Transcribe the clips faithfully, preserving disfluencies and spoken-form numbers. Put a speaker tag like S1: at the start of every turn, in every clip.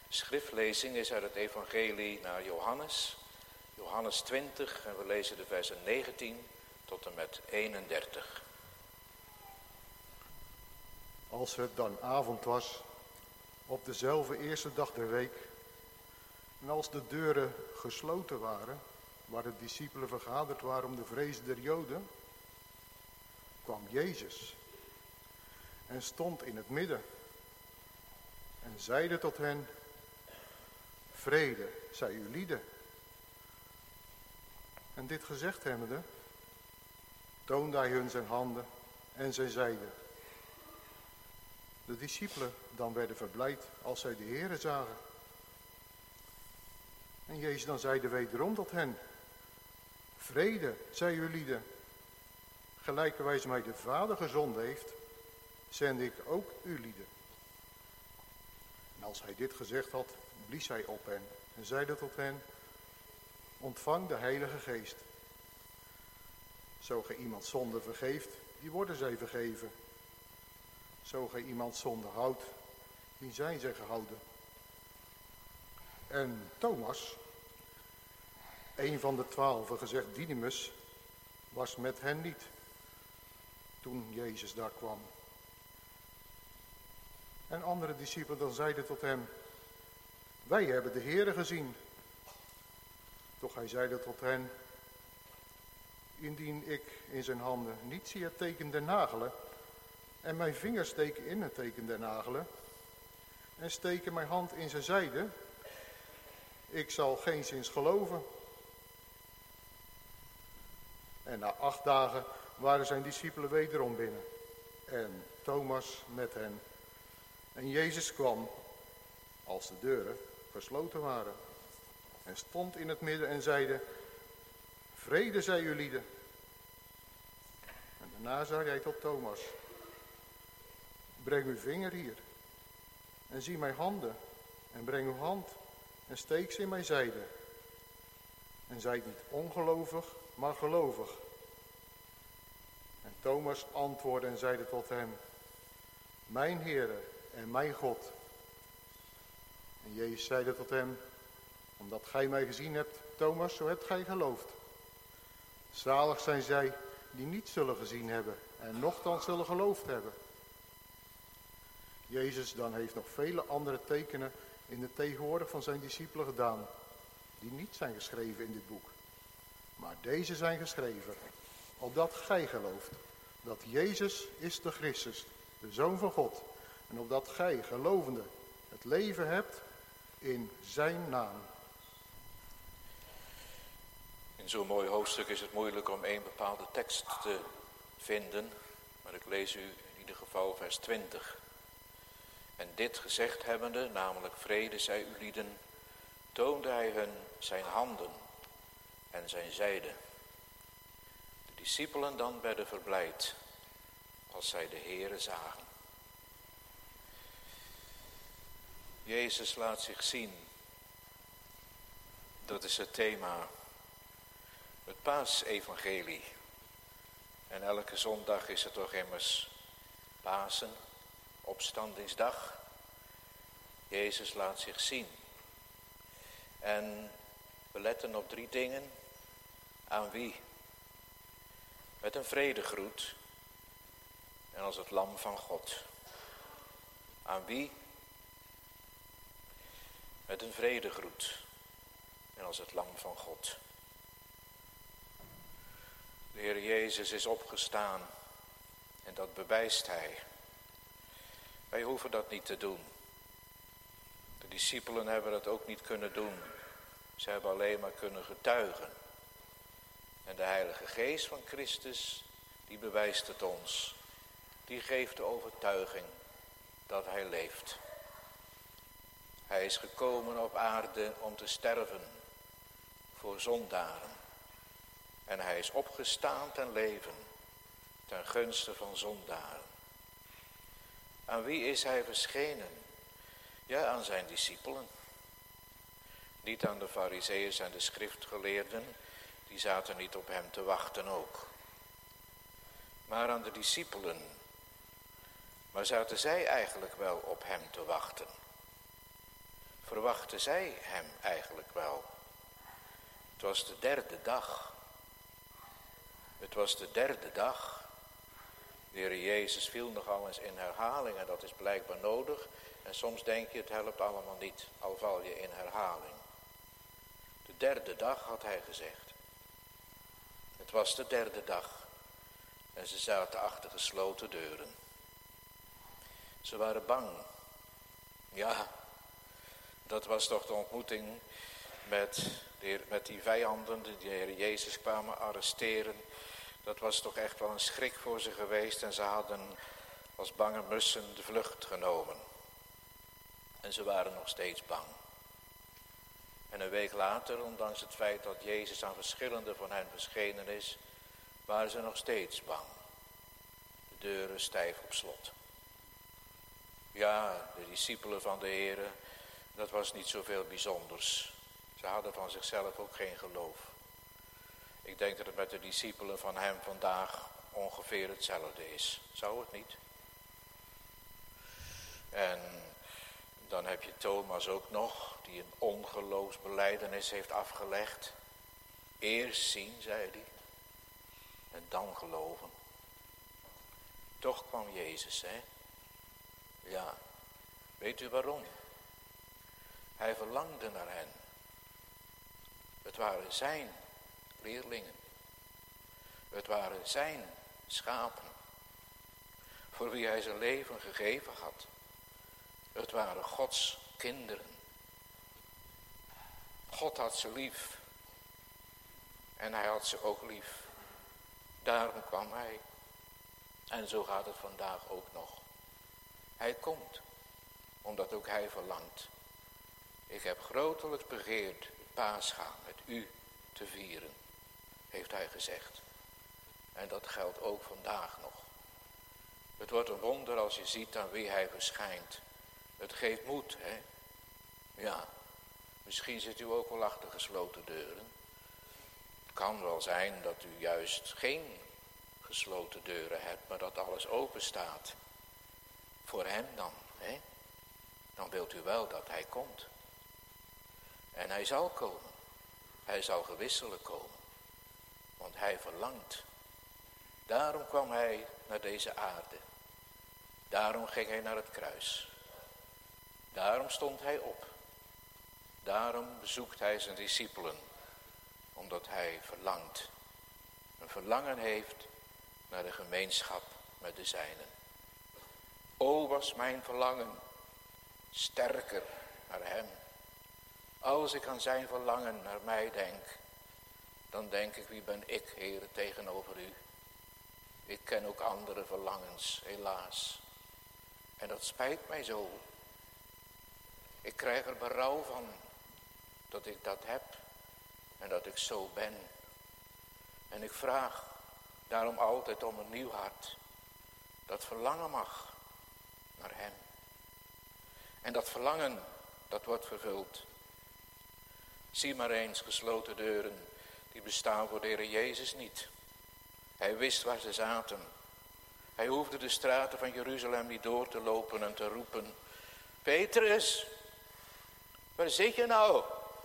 S1: Schriftlezing is uit het evangelie naar Johannes, Johannes twintig, en we lezen de versen negentien tot en met eenendertig.
S2: Als het dan avond was, op dezelfde eerste dag der week, en als de deuren gesloten waren, waar de discipelen vergaderd waren om de vrees der Joden, kwam Jezus en stond in het midden en zeide tot hen: vrede zij u lieden. En dit gezegd hebbende, toonde hij hun zijn handen en zijn zijde. De discipelen dan werden verblijd als zij de Heere zagen. En Jezus dan zeide wederom tot hen: vrede zij u lieden. Gelijkerwijs mij de Vader gezonden heeft, zend ik ook u lieden. En als hij dit gezegd had, blies hij op hen en zeide tot hen: ontvang de Heilige Geest. Zo gij iemand zonde vergeeft, die worden zij vergeven. Zo gij iemand zonde houdt, die zijn zij gehouden. En Thomas, een van de twaalfen, gezegd Didymus, was met hen niet toen Jezus daar kwam. En andere discipelen dan zeiden tot hem: wij hebben de Heere gezien. Doch hij zeide tot hen: indien ik in zijn handen niet zie het teken der nagelen, en mijn vingers steken in het teken der nagelen, en steken mijn hand in zijn zijde, ik zal geenszins geloven. En na acht dagen waren zijn discipelen wederom binnen, en Thomas met hen. En Jezus kwam, als de deuren gesloten waren, en stond in het midden en zeide: vrede zij u lieden. En daarna zei hij tot Thomas: breng uw vinger hier, en zie mijn handen, en breng uw hand, en steek ze in mijn zijde. En zijt niet ongelovig, maar gelovig. En Thomas antwoordde en zeide tot hem: mijn Heere en mijn God. En Jezus zeide tot hem: omdat gij mij gezien hebt, Thomas, zo hebt gij geloofd. Zalig zijn zij die niet zullen gezien hebben en nochtans zullen geloofd hebben. Jezus dan heeft nog vele andere tekenen in de tegenwoordig van zijn discipelen gedaan, die niet zijn geschreven in dit boek. Maar deze zijn geschreven, opdat gij gelooft dat Jezus is de Christus, de Zoon van God, en opdat gij, gelovende, het leven hebt in zijn naam.
S1: In zo'n mooi hoofdstuk is het moeilijk om één bepaalde tekst te vinden, maar ik lees u in ieder geval vers twintig. En dit gezegd hebbende, namelijk vrede zij u lieden, toonde hij hun zijn handen en zijn zijde. De discipelen dan werden verblijd als zij de Heere zagen. Jezus laat zich zien. Dat is het thema. Het Paasevangelie. En elke zondag is het toch immers Pasen, opstandingsdag. Jezus laat zich zien. En we letten op drie dingen. Aan wie? Met een vredegroet. En als het lam van God. Aan wie? Met een vredegroet. En als het lam van God. De Heer Jezus is opgestaan. En dat bewijst hij. Wij hoeven dat niet te doen. De discipelen hebben dat ook niet kunnen doen. Ze hebben alleen maar kunnen getuigen. En de Heilige Geest van Christus, die bewijst het ons. Die geeft de overtuiging dat hij leeft. Hij is gekomen op aarde om te sterven voor zondaren. En hij is opgestaan ten leven ten gunste van zondaren. Aan wie is hij verschenen? Ja, aan zijn discipelen. Niet aan de Farizeeërs en de schriftgeleerden, die zaten niet op hem te wachten ook. Maar aan de discipelen. Maar zaten zij eigenlijk wel op hem te wachten? verwachtten zij hem eigenlijk wel. Het was de derde dag. Het was de derde dag. De Heer Jezus viel nogal eens in herhaling en dat is blijkbaar nodig. En soms denk je het helpt allemaal niet, al val je in herhaling. De derde dag had hij gezegd. Het was de derde dag. En ze zaten achter gesloten deuren. Ze waren bang. Ja, dat was toch de ontmoeting met, de heer, met die vijanden die de Heer Jezus kwamen arresteren. Dat was toch echt wel een schrik voor ze geweest en ze hadden als bange mussen de vlucht genomen. En ze waren nog steeds bang. En een week later, ondanks het feit dat Jezus aan verschillende van hen verschenen is, waren ze nog steeds bang. De deuren stijf op slot. Ja, de discipelen van de Heer, dat was niet zoveel bijzonders. Ze hadden van zichzelf ook geen geloof. Ik denk dat het met de discipelen van hem vandaag ongeveer hetzelfde is. Zou het niet? En dan heb je Thomas ook nog, die een ongeloofsbelijdenis heeft afgelegd. Eerst zien, zei hij, en dan geloven. Toch kwam Jezus, hè? Ja, weet u waarom? Hij verlangde naar hen. Het waren zijn leerlingen. Het waren zijn schapen, voor wie hij zijn leven gegeven had. Het waren Gods kinderen. God had ze lief. En hij had ze ook lief. Daarom kwam hij. En zo gaat het vandaag ook nog. Hij komt, omdat ook hij verlangt. Ik heb grotelijks begeerd het Paasgaan met u te vieren, heeft hij gezegd. En dat geldt ook vandaag nog. Het wordt een wonder als je ziet aan wie hij verschijnt. Het geeft moed, hè? Ja, misschien zit u ook wel achter gesloten deuren. Het kan wel zijn dat u juist geen gesloten deuren hebt, maar dat alles open staat. Voor hem dan, hè? Dan wilt u wel dat hij komt. En hij zal komen. Hij zal gewisselijk komen. Want hij verlangt. Daarom kwam hij naar deze aarde. Daarom ging hij naar het kruis. Daarom stond hij op. Daarom bezoekt hij zijn discipelen. Omdat hij verlangt. Een verlangen heeft naar de gemeenschap met de zijnen. O, was mijn verlangen sterker naar hem. Als ik aan zijn verlangen naar mij denk, dan denk ik, wie ben ik, Heer, tegenover u? Ik ken ook andere verlangens, helaas. En dat spijt mij zo. Ik krijg er berouw van dat ik dat heb en dat ik zo ben. En ik vraag daarom altijd om een nieuw hart, dat verlangen mag naar hem. En dat verlangen, dat wordt vervuld. Zie maar eens gesloten deuren, die bestaan voor de Heer Jezus niet. Hij wist waar ze zaten. Hij hoefde de straten van Jeruzalem niet door te lopen en te roepen: Petrus, waar zit je nou?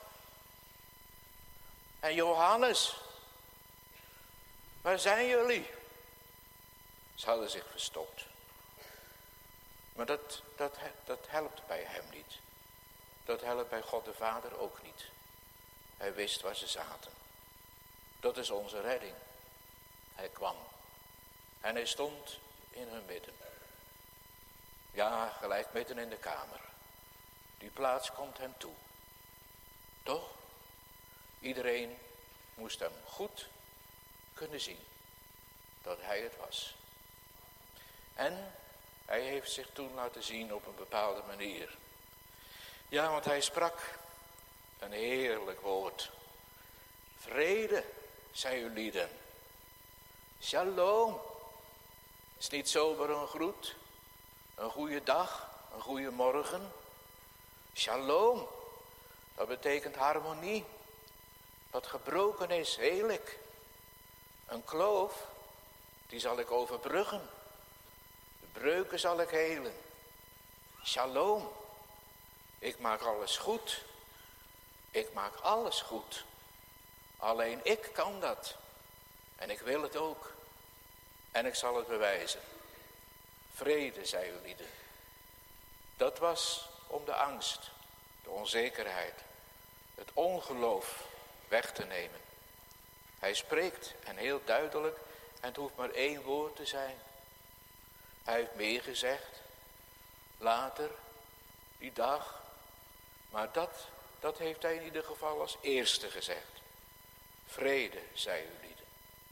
S1: En Johannes, waar zijn jullie? Ze hadden zich verstopt. Maar dat, dat, dat helpt bij hem niet. Dat helpt bij God de Vader ook niet. Hij wist waar ze zaten. Dat is onze redding. Hij kwam. En hij stond in hun midden. Ja, gelijk midden in de kamer. Die plaats komt hem toe. Toch? Iedereen moest hem goed kunnen zien dat hij het was. En hij heeft zich toen laten zien op een bepaalde manier. Ja, want hij sprak een heerlijk woord. Vrede, zei u lieden. Shalom. Is niet zomaar een groet. Een goede dag, een goede morgen. Shalom. Dat betekent harmonie. Wat gebroken is, heel ik. Een kloof, die zal ik overbruggen. De breuken zal ik helen. Shalom. Ik maak alles goed. Ik maak alles goed. Alleen ik kan dat. En ik wil het ook. En ik zal het bewijzen. Vrede, zei u lieden. Dat was om de angst, de onzekerheid, het ongeloof weg te nemen. Hij spreekt en heel duidelijk en het hoeft maar één woord te zijn. Hij heeft meer gezegd, later, die dag. Maar dat, dat heeft hij in ieder geval als eerste gezegd. Vrede, zei u lieden.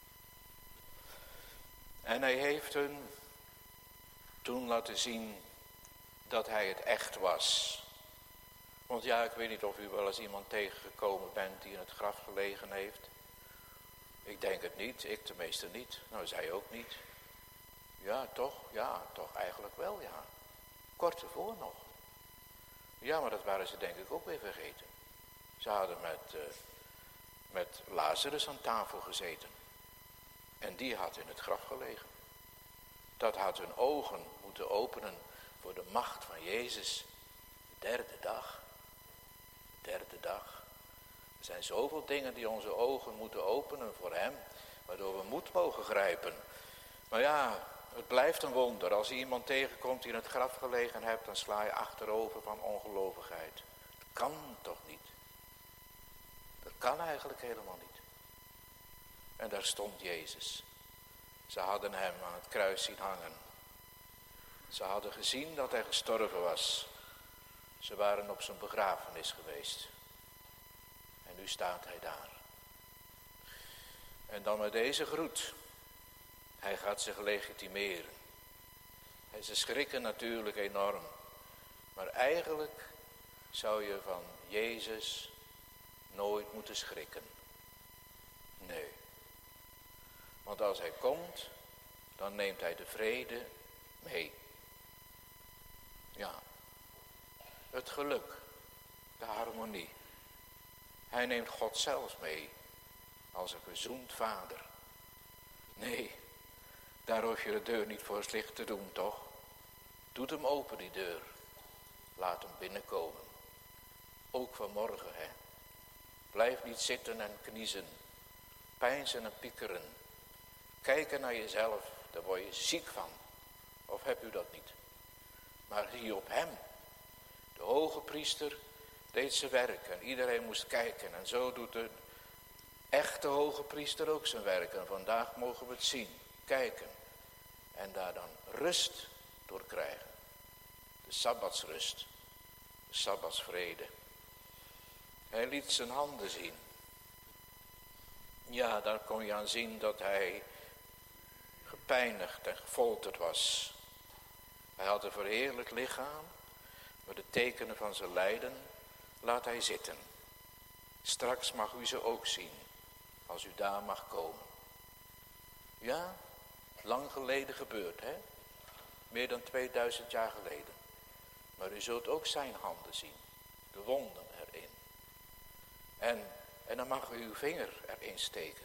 S1: En hij heeft hun toen laten zien dat hij het echt was. Want ja, ik weet niet of u wel eens iemand tegengekomen bent die in het graf gelegen heeft. Ik denk het niet, ik tenminste niet. Nou, zij ook niet. Ja, toch? Ja, toch eigenlijk wel, ja. Kort ervoor nog. Ja, maar dat waren ze denk ik ook weer vergeten. Ze hadden met, uh, met Lazarus aan tafel gezeten. En die had in het graf gelegen. Dat had hun ogen moeten openen voor de macht van Jezus. De derde dag. De derde dag. Er zijn zoveel dingen die onze ogen moeten openen voor hem. Waardoor we moed mogen grijpen. Maar ja, het blijft een wonder. Als je iemand tegenkomt die in het graf gelegen hebt, dan sla je achterover van ongelovigheid. Dat kan toch niet? Dat kan eigenlijk helemaal niet. En daar stond Jezus. Ze hadden hem aan het kruis zien hangen. Ze hadden gezien dat hij gestorven was. Ze waren op zijn begrafenis geweest. En nu staat hij daar. En dan met deze groet. Hij gaat zich legitimeren. En ze schrikken natuurlijk enorm. Maar eigenlijk zou je van Jezus nooit moeten schrikken. Nee. Want als hij komt, dan neemt hij de vrede mee. Ja. Het geluk. De harmonie. Hij neemt God zelfs mee. Als een gezoend vader. Nee. Daar hoef je de deur niet voor het licht te doen, toch? Doet hem open, die deur. Laat hem binnenkomen. Ook vanmorgen, hè. Blijf niet zitten en kniezen. Peinzen en piekeren. Kijken naar jezelf, daar word je ziek van. Of heb u dat niet? Maar zie op hem. De hoge priester deed zijn werk en iedereen moest kijken. En zo doet de echte hoge priester ook zijn werk. En vandaag mogen we het zien, kijken. En daar dan rust door krijgen. De sabbatsrust. De sabbatsvrede. Hij liet zijn handen zien. Ja, daar kon je aan zien dat hij gepijnigd en gefolterd was. Hij had een verheerlijk lichaam, maar de tekenen van zijn lijden laat hij zitten. Straks mag u ze ook zien, als u daar mag komen. Ja, lang geleden gebeurd, hè? Meer dan tweeduizend jaar geleden. Maar u zult ook zijn handen zien, de wonden erin. En, en dan mag u uw vinger erin steken.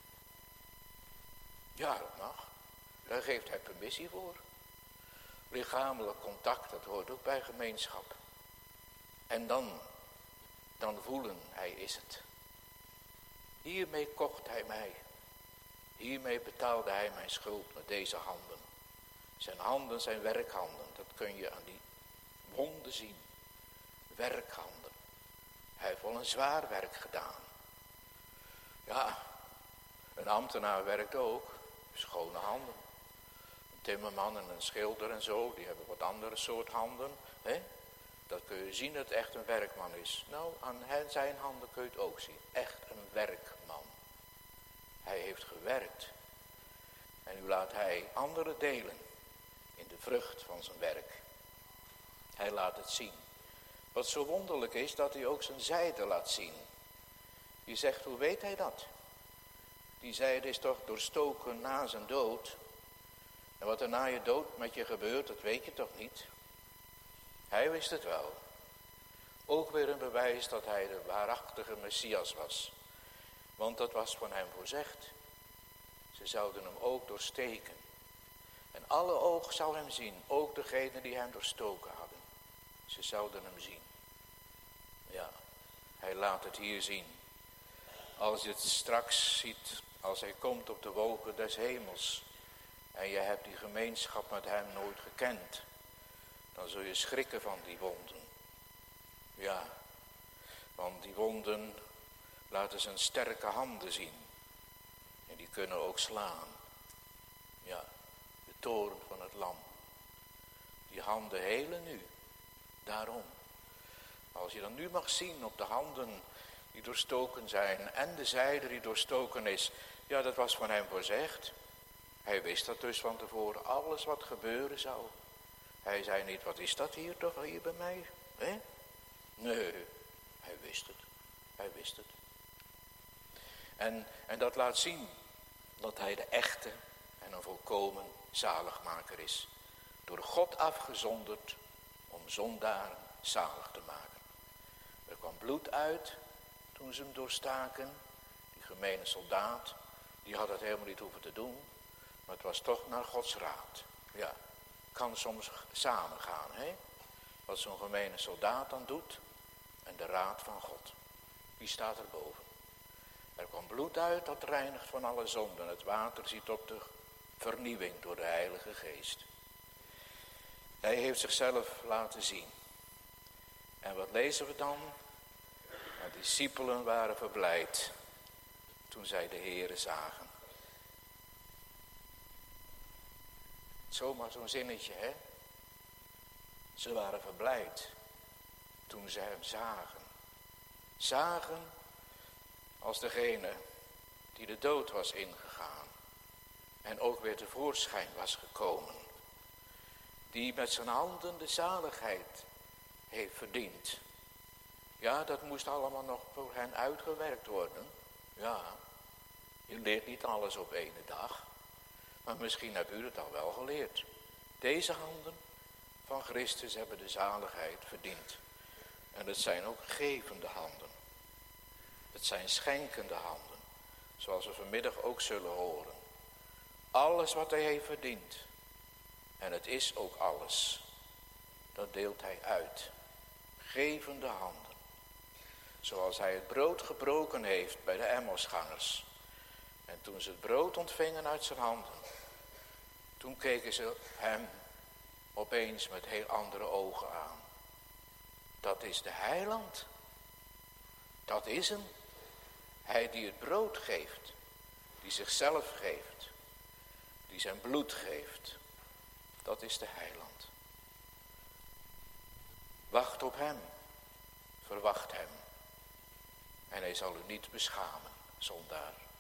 S1: Ja, dat mag. Daar geeft hij permissie voor. Lichamelijk contact, dat hoort ook bij gemeenschap. En dan, dan voelen, hij is het. Hiermee kocht hij mij. Hiermee betaalde hij mijn schuld met deze handen. Zijn handen zijn werkhanden, dat kun je aan die wonden zien. Werkhanden. Hij heeft wel een zwaar werk gedaan. Ja, een ambtenaar werkt ook. Schone handen. Een timmerman en een schilder en zo, die hebben wat andere soort handen. Hè? Dat kun je zien dat het echt een werkman is. Nou, aan zijn handen kun je het ook zien. Echt een werkman. Hij heeft gewerkt. En nu laat hij anderen delen in de vrucht van zijn werk. Hij laat het zien. Wat zo wonderlijk is, dat hij ook zijn zijde laat zien. Je zegt, hoe weet hij dat? Die zijde is toch doorstoken na zijn dood. En wat er na je dood met je gebeurt, dat weet je toch niet? Hij wist het wel. Ook weer een bewijs dat hij de waarachtige Messias was. Want dat was van hem voorzegd. Ze zouden hem ook doorsteken. En alle oog zal hem zien, ook degenen die hem doorstoken hadden. Ze zouden hem zien. Hij laat het hier zien. Als je het straks ziet, als hij komt op de wolken des hemels en je hebt die gemeenschap met hem nooit gekend, dan zul je schrikken van die wonden. Ja, want die wonden laten zijn sterke handen zien. En die kunnen ook slaan. Ja, de toren van het lam. Die handen helen nu. Daarom. Als je dan nu mag zien op de handen die doorstoken zijn en de zijde die doorstoken is. Ja, dat was van hem voorzegd. Hij wist dat dus van tevoren, alles wat gebeuren zou. Hij zei niet, wat is dat hier toch hier bij mij? Hè? Nee, hij wist het. Hij wist het. En, en dat laat zien dat hij de echte en een volkomen zaligmaker is. Door God afgezonderd om zondaren zalig te maken. Er kwam bloed uit toen ze hem doorstaken. Die gemene soldaat, die had het helemaal niet hoeven te doen. Maar het was toch naar Gods raad. Ja, kan soms samen gaan, hè? Wat zo'n gemene soldaat dan doet en de raad van God. Die staat erboven. Er kwam bloed uit, dat reinigt van alle zonden. Het water ziet op de vernieuwing door de Heilige Geest. Hij heeft zichzelf laten zien. En wat lezen we dan? De discipelen waren verblijd toen zij de Heere zagen. Zomaar zo'n zinnetje, hè? Ze waren verblijd toen ze hem zagen. Zagen als degene die de dood was ingegaan en ook weer tevoorschijn was gekomen. Die met zijn handen de zaligheid heeft verdiend. Ja, dat moest allemaal nog voor hen uitgewerkt worden. Ja, je leert niet alles op ene dag. Maar misschien hebt u het al wel geleerd. Deze handen van Christus hebben de zaligheid verdiend. En het zijn ook gevende handen. Het zijn schenkende handen. Zoals we vanmiddag ook zullen horen. Alles wat hij heeft verdiend. En het is ook alles. Dat deelt hij uit. Gevende handen. Zoals hij het brood gebroken heeft bij de Emmausgangers. En toen ze het brood ontvingen uit zijn handen. Toen keken ze hem opeens met heel andere ogen aan. Dat is de heiland. Dat is hem. Hij die het brood geeft. Die zichzelf geeft. Die zijn bloed geeft. Dat is de heiland. Wacht op hem. Verwacht hem. En hij zal u niet beschamen, zondaar.